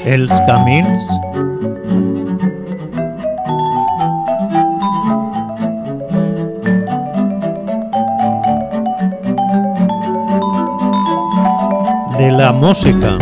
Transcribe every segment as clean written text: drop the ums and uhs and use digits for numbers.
Els camins de la música.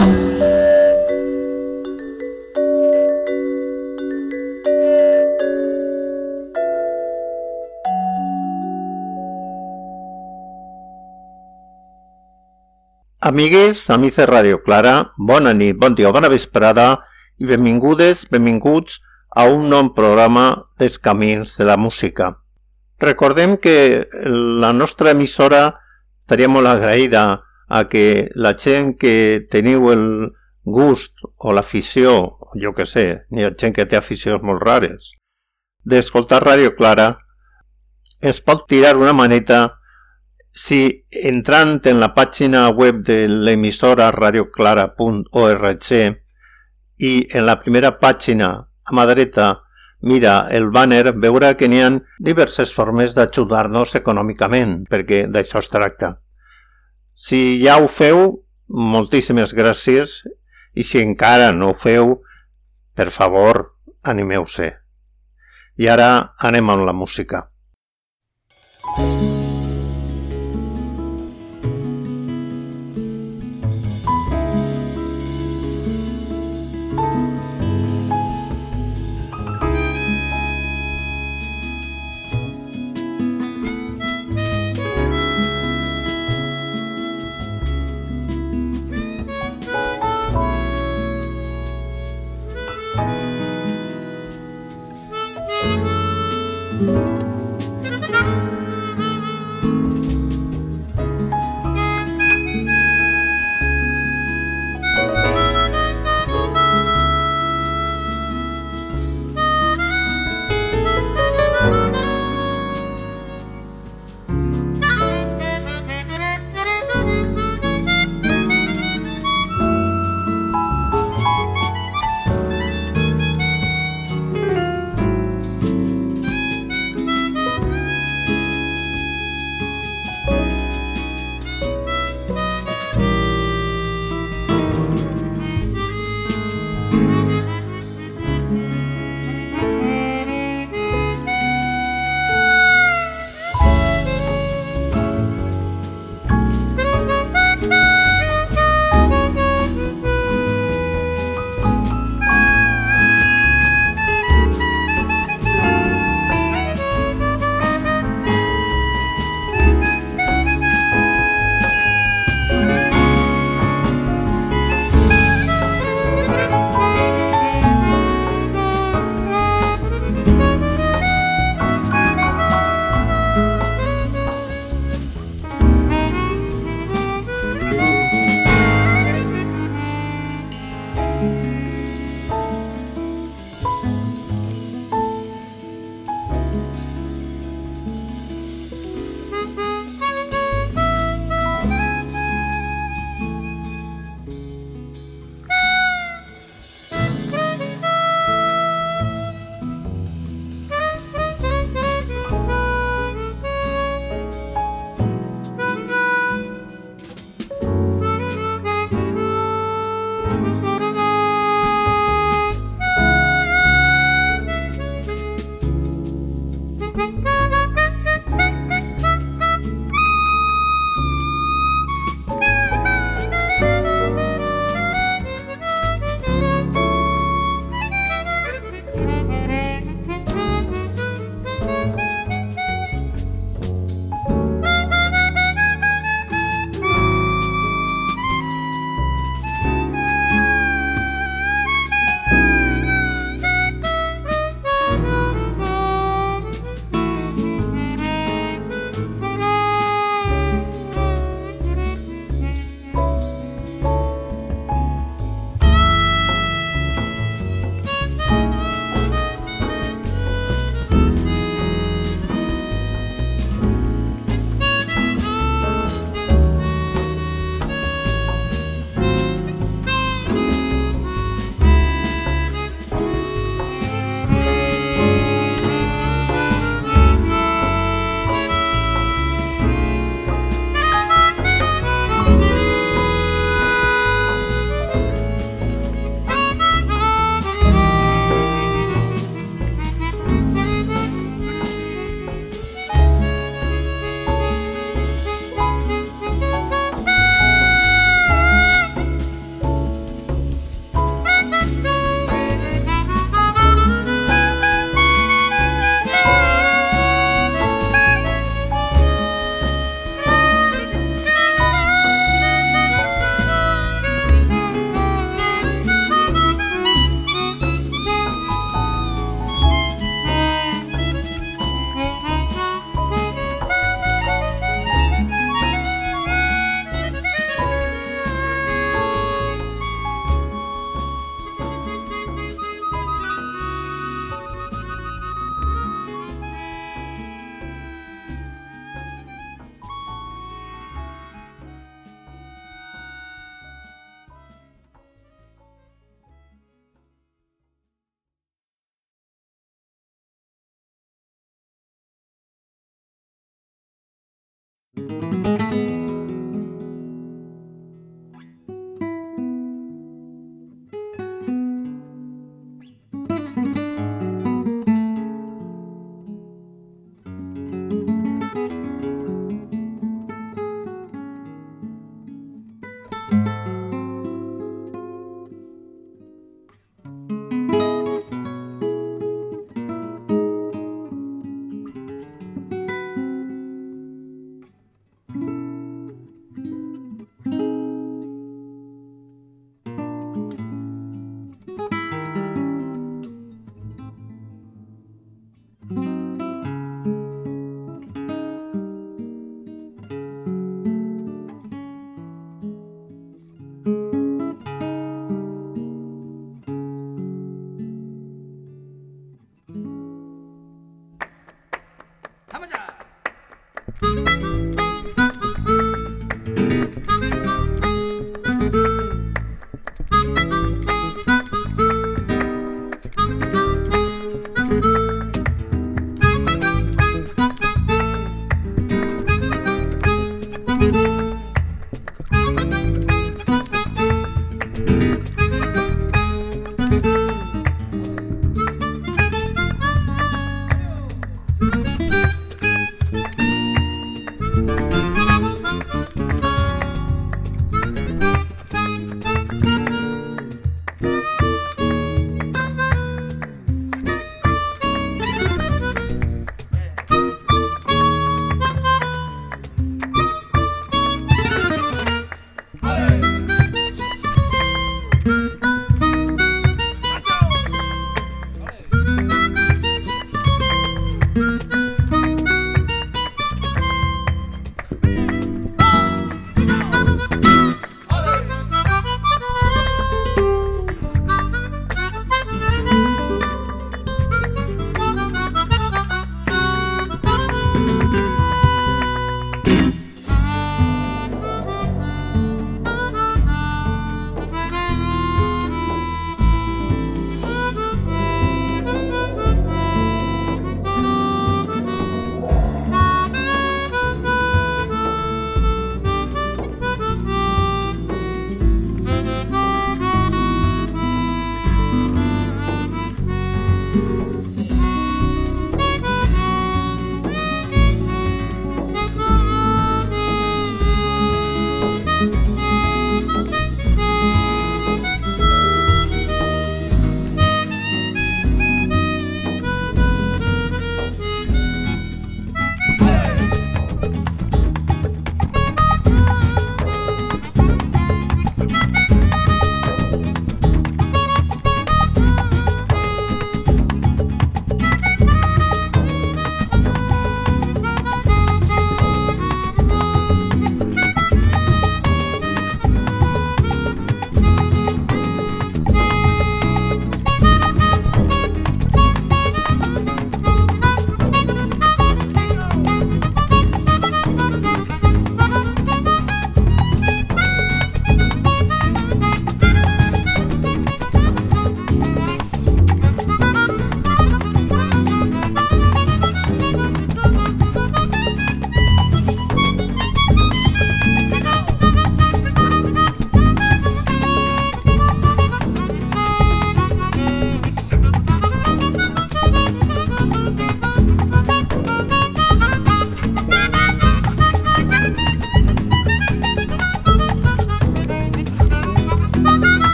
Amigues, amics de Ràdio Clara, bona nit, bon dia o bona vesprada i benvingudes, benvinguts a un nou programa dels camins de la música. Recordem que la nostra emissora estaria molt agraïda a que la gent que teniu el gust o l'afició, jo que sé, hi ha gent que té aficions molt rares, d'escoltar Ràdio Clara, es pot tirar una maneta si entrant en la pàgina web de l'emissora radioclara.org i en la primera pàgina a mà dreta mira el banner, veurà que n'hi ha diverses formes d'ajudar-nos econòmicament, perquè d'això es tracta. Si ja ho feu, moltíssimes gràcies, i si encara no ho feu, per favor, animeu-se. I ara anem amb la música.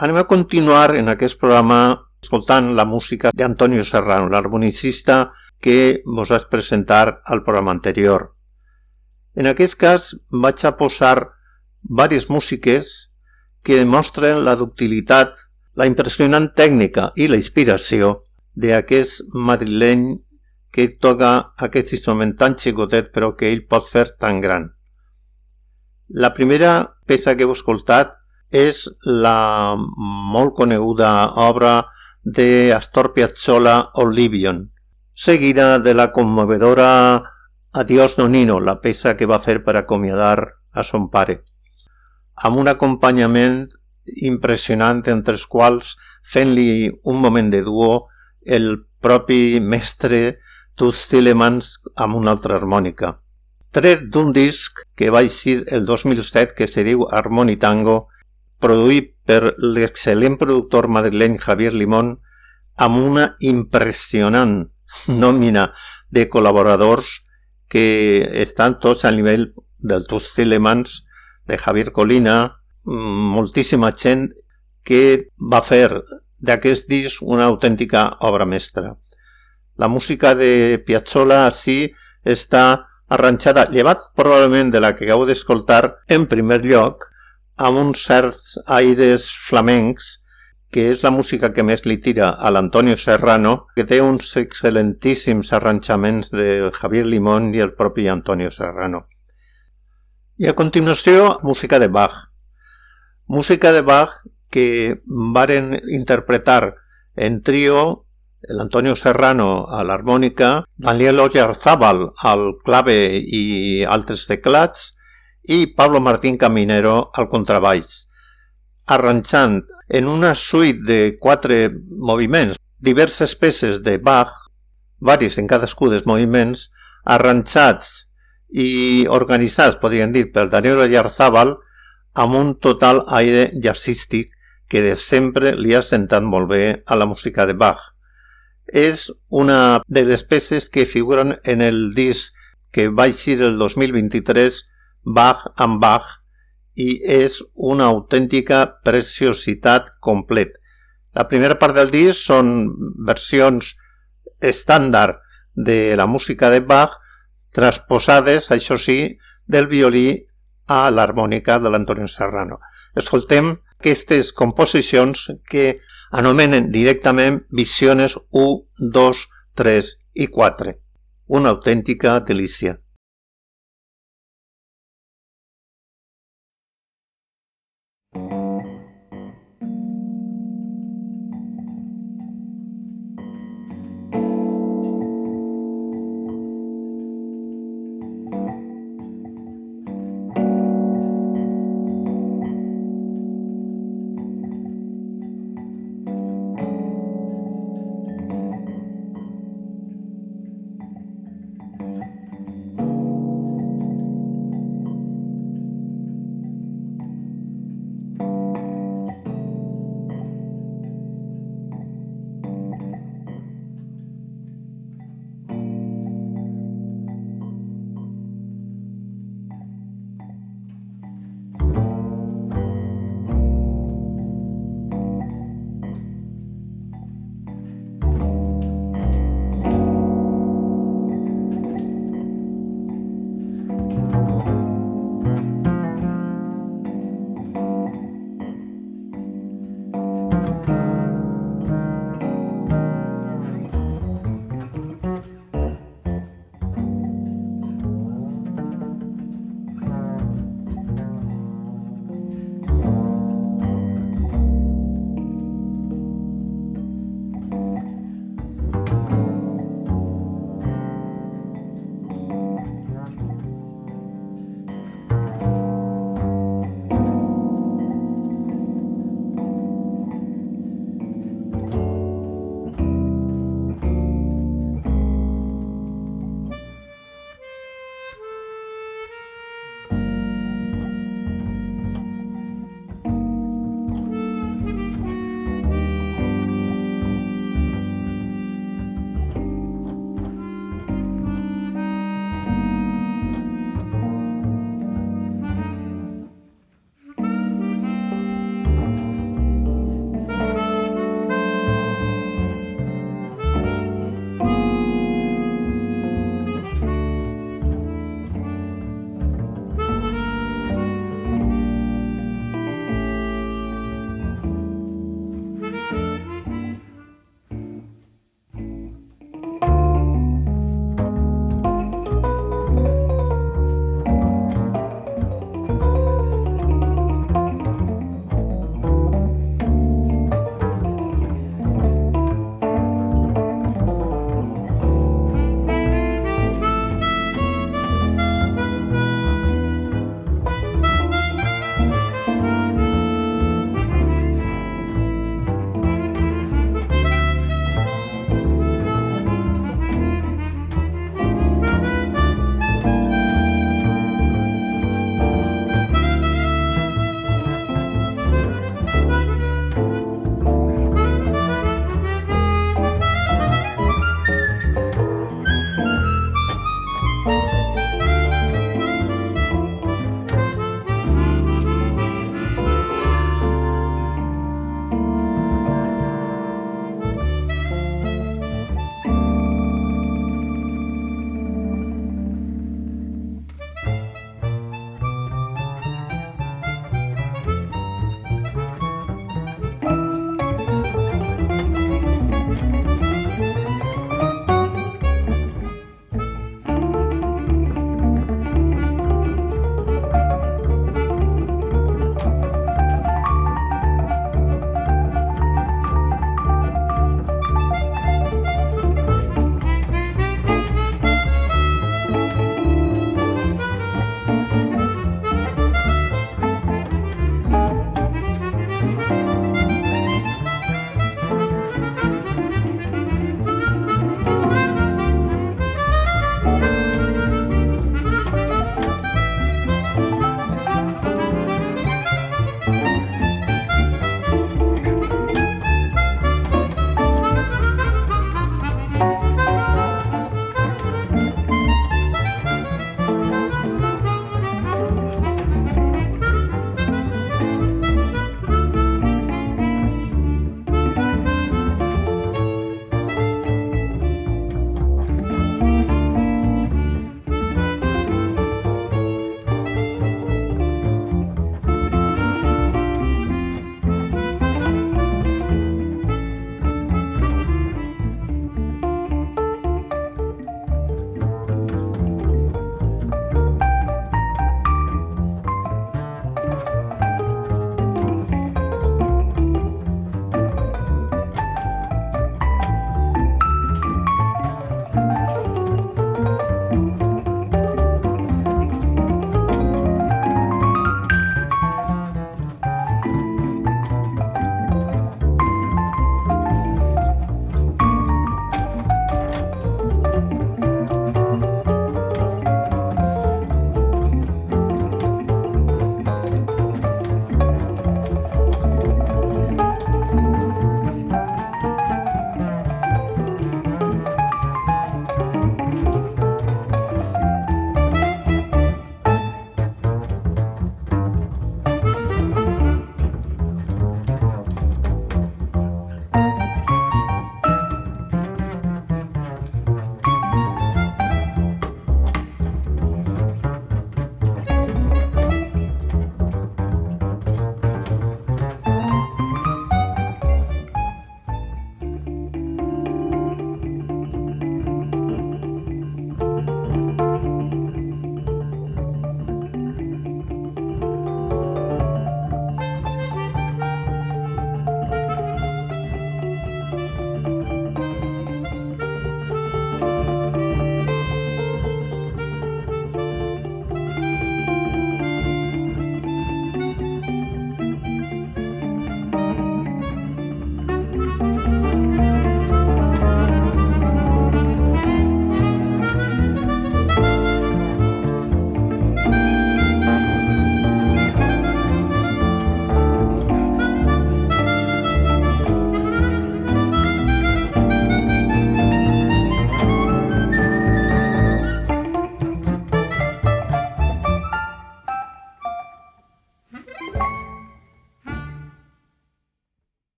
Anem a continuar en aquest programa escoltant la música d'Antonio Serrano, l'harmonicista que vos vaig presentar al programa anterior. En aquest cas vaig a posar diverses músiques que demostren la ductilitat, la impressionant tècnica i la inspiració d'aquest madrileny que toca aquest instrument tan xicotet però que ell pot fer tan gran. La primera peça que heu escoltat és la molt coneguda obra d'Astor Piazzolla Oblivion, seguida de la conmovedora Adiós Nonino, la peça que va fer per acomiadar a son pare, amb un acompanyament impressionant entre els quals fent-li un moment de duo el propi mestre Toots Thielemans amb una altra harmònica. Tret d'un disc que va eixir el 2007 que se diu Harmonitango, produït per l'excel·lent productor madrileny Javier Limón, amb una impressionant nòmina de col·laboradors que estan tots al nivell del Toots Thielemans, de Javier Colina, moltíssima gent que va fer d'aquest disc una autèntica obra mestra. La música de Piazzolla així està arranjada, llevat probablement de la que acabo d'escoltar, en primer lloc, amb uns certs aires flamencs, que és la música que més li tira a l'Antonio Serrano, que té uns excel·lentíssims arranjaments del Javier Limón i el propi Antonio Serrano. I a continuació, música de Bach. Música de Bach que varen interpretar en trío l'Antonio Serrano a l'harmònica, Daniel Oyarzábal al clave i altres teclats i Pablo Martín Caminero al contrabaix, arranjant en una suite de 4 moviments diverses peces de Bach, varis en cadascú dels moviments, arranjats i organitzats, podríem dir, per Daniel Oyarzábal, amb un total aire jazzístic que de sempre li ha sentat molt bé a la música de Bach. És una de les peces que figuren en el disc que va eixir el 2023, Bach and Bach, i és una autèntica preciositat complet. La primera part del disc són versions estàndard de la música de Bach, transposades, això sí, del violí a l'harmònica de l'Antonio Serrano. Escoltem aquestes composicions que anomenen directament visiones 1, 2, 3 i 4. Una autèntica delícia.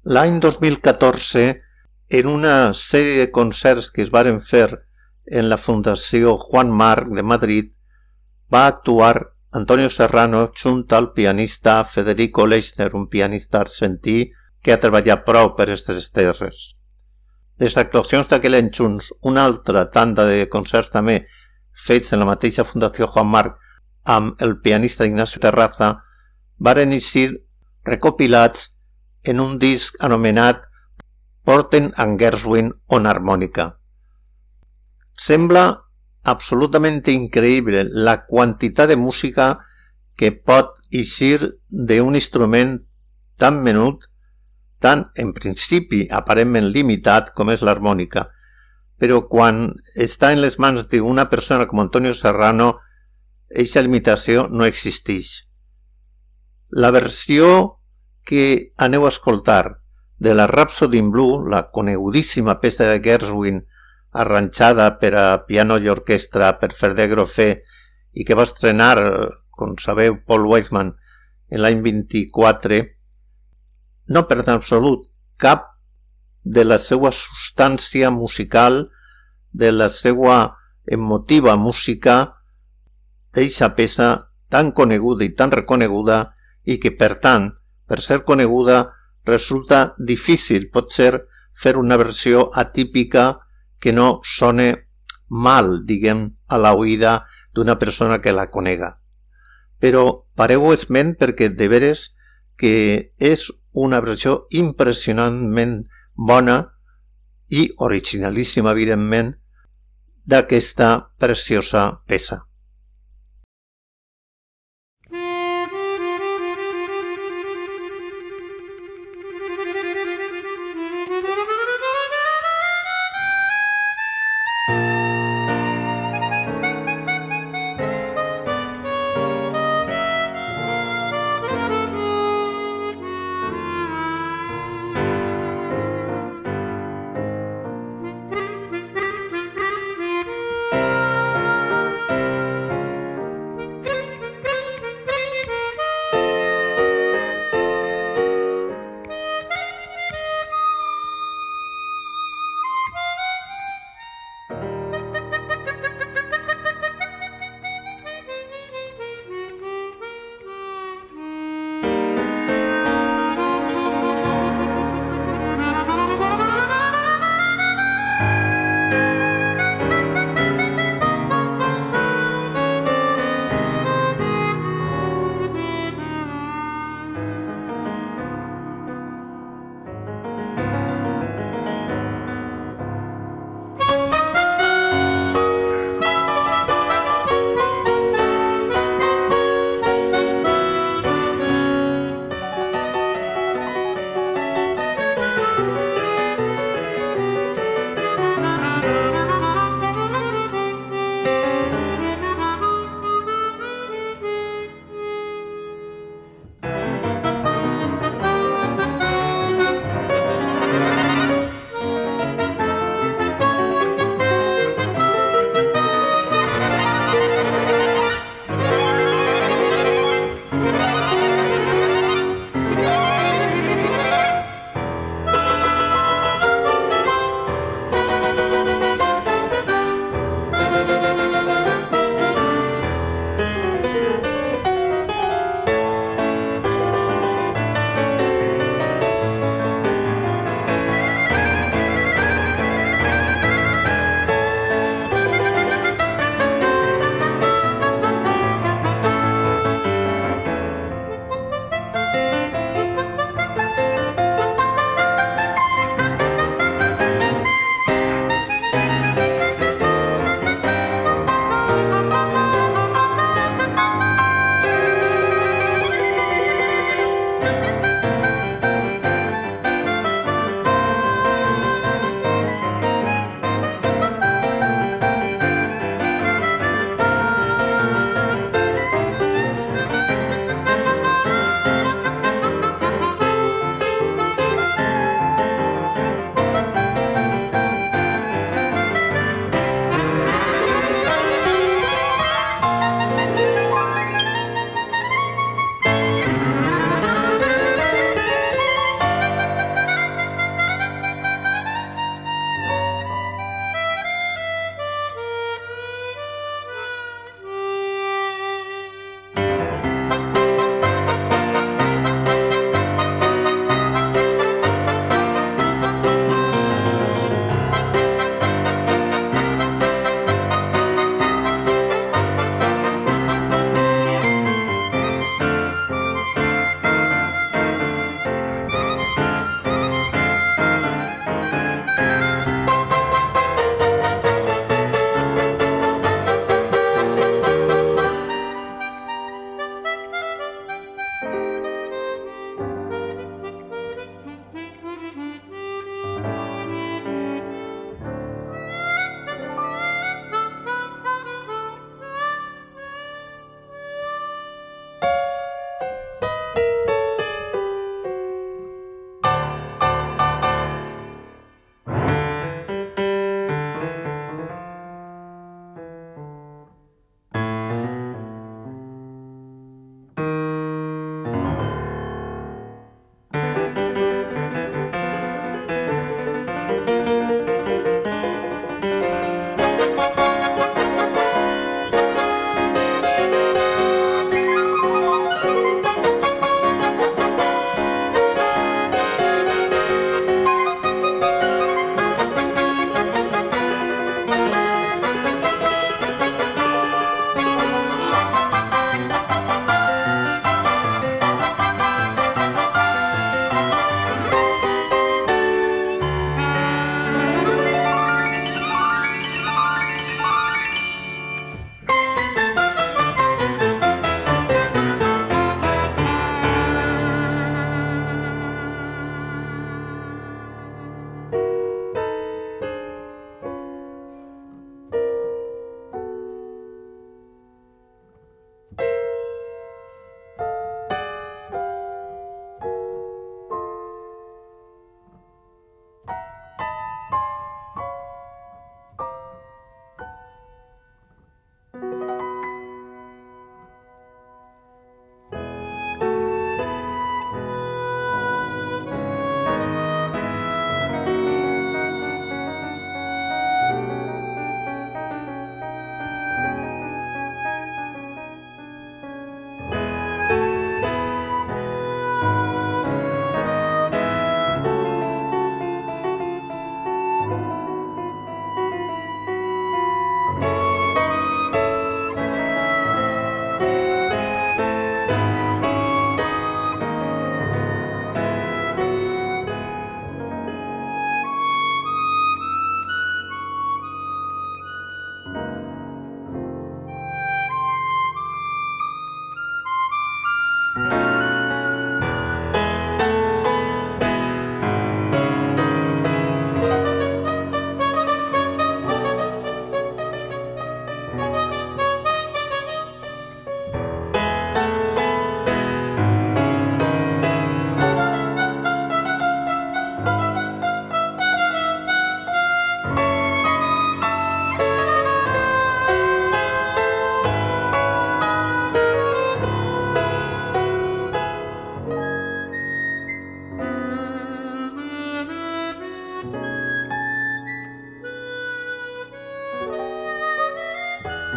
L'any 2014, en una sèrie de concerts que es varen fer en la Fundació Juan Marc de Madrid, va actuar Antonio Serrano junt al pianista Federico Leixner, un pianista argentí que ha treballat prou per aquestes terres. Les actuacions d'aquell any junts, una altra tanda de concerts també fets en la mateixa Fundació Juan Marc amb el pianista Ignacio Terraza, varen eixir recopilats en un disc anomenat Porten and Gershwin on Harmònica. Sembla absolutament increïble la quantitat de música que pot eixir d'un instrument tan menut, tan en principi aparentment limitat com és l'harmònica, però quan està en les mans d'una persona com Antonio Serrano, aquesta limitació no existeix. La versió que aneu a escoltar de la Rhapsody in Blue, la conegudíssima peça de Gershwin arranjada per a piano i orquestra per Ferder Grofé i que va estrenar, com sabeu, Paul Weisman en l'any 24, no perd en absolut cap de la seva substància musical, de la seva emotiva música d'eixa peça tan coneguda i tan reconeguda i que, per tant, per ser coneguda, resulta difícil, pot ser, fer una versió atípica que no sone mal, diguem, a la oïda d'una persona que la conega. Però pareu esment perquè de veres que és una versió impressionantment bona i originalíssima, evidentment, d'aquesta preciosa peça.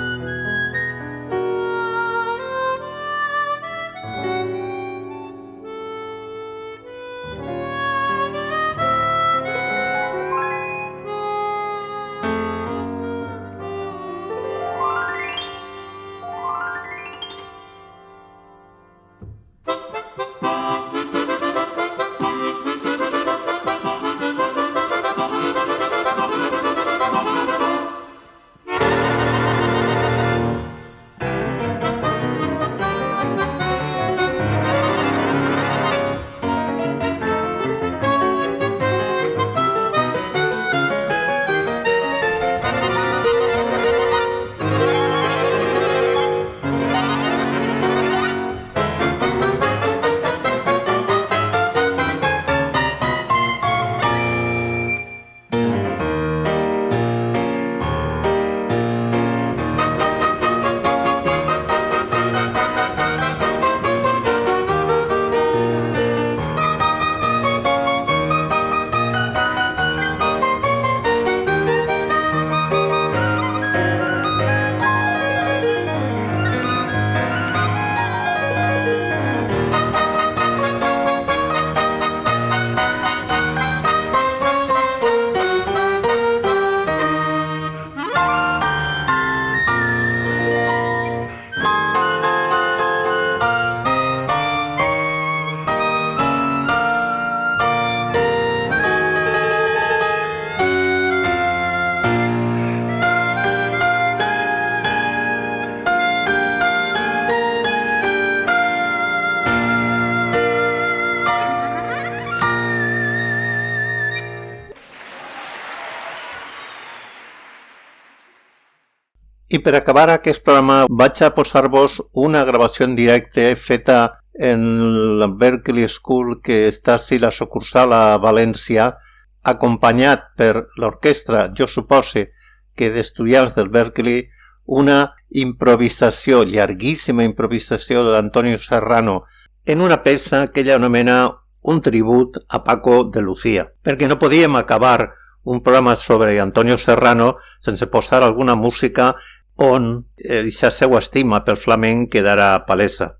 I per acabar aquest programa vaig a posar-vos una gravació en directe feta en la Berklee School, que està a la sucursal a València, acompanyat per l'orquestra, jo supose que d'estudiants del Berklee, una improvisació, llarguíssima improvisació d'Antonio Serrano, en una peça que ella anomena un tribut a Paco de Lucía, perquè no podíem acabar un programa sobre Antonio Serrano sense posar alguna música on la seva estima pel flamenc quedarà palesa.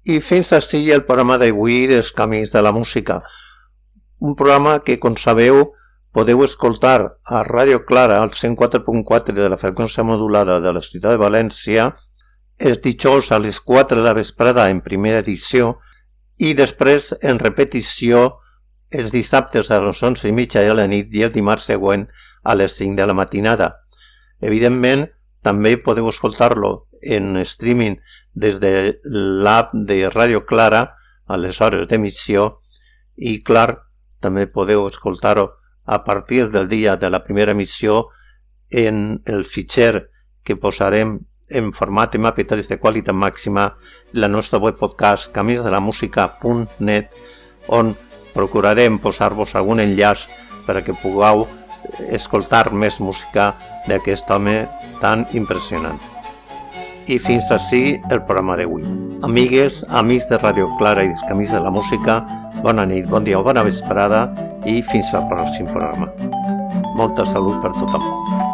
I fins així el programa d'avui dels Camins de la Música. Un programa que, com sabeu, podeu escoltar a Ràdio Clara al 104.4 de la freqüència modulada de la ciutat de València els dijous a les 4 de la vesprada en primera edició i després en repetició els dissabtes a les 11:30 de la nit i el dimarts següent a les 5 de la matinada. Evidentment, també podeu escoltar-lo en streaming des de l'app de Ràdio Clara a les hores d'emissió i, clar, també podeu escoltar-ho a partir del dia de la primera emissió en el fitxer que posarem en format MP3 de qualitat màxima la nostra web podcast caminsdelamusica.net, on procurarem posar-vos algun enllaç perquè pugueu escoltar més música d'aquest home tan impressionant. I fins així el programa d'avui. Amigues, amics de Ràdio Clara i dels Camins de la Música, bona nit, bon dia o bona vesprada i fins al pròxim programa. Molta salut per tothom.